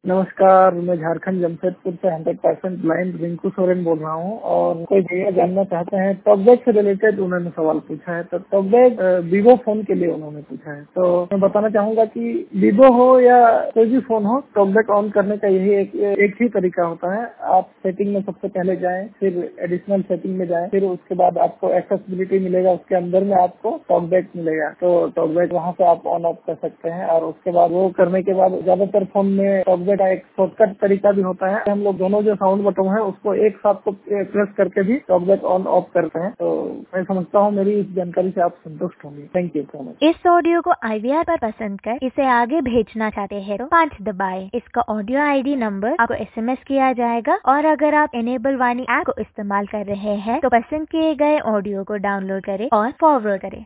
नमस्कार, मैं झारखंड जमशेदपुर से 100% ब्लाइंड रिंकू सोरेन बोल रहा हूँ और कोई भैया जानना चाहते हैं टॉकबैक से रिलेटेड उन्होंने सवाल पूछा है। तो टॉकबैक वीवो फोन के लिए उन्होंने पूछा है। तो मैं बताना चाहूंगा कि वीवो हो या कोई भी फोन हो, टॉकबैक ऑन करने का यही एक ही तरीका होता है। आप सेटिंग में सबसे पहले जाएं, फिर एडिशनल सेटिंग में जाएं, फिर उसके बाद आपको एक्सेसिबिलिटी मिलेगा, उसके अंदर में आपको टॉकबैक मिलेगा। तो टॉकबैक वहाँ से आप ऑन ऑफ कर सकते हैं और उसके बाद वो करने के बाद ज्यादातर फोन में टॉकबैक का एक शॉर्टकट तरीका भी होता है। हम लोग दोनों जो साउंड बटन है उसको एक साथ को प्रेस करके भी टॉकबैक ऑन ऑफ करते हैं। तो मैं समझता हूँ मेरी इस जानकारी से आप संतुष्ट होंगे। Thank you so much. इस ऑडियो को IVR पर पसंद कर इसे आगे भेजना चाहते हैं तो 5 दबाएं। इसका ऑडियो ID नंबर आपको SMS किया जाएगा और अगर आप इनेबल वाणी ऐप को इस्तेमाल कर रहे हैं तो पसंद किए गए ऑडियो को डाउनलोड करें और फॉरवर्ड करें।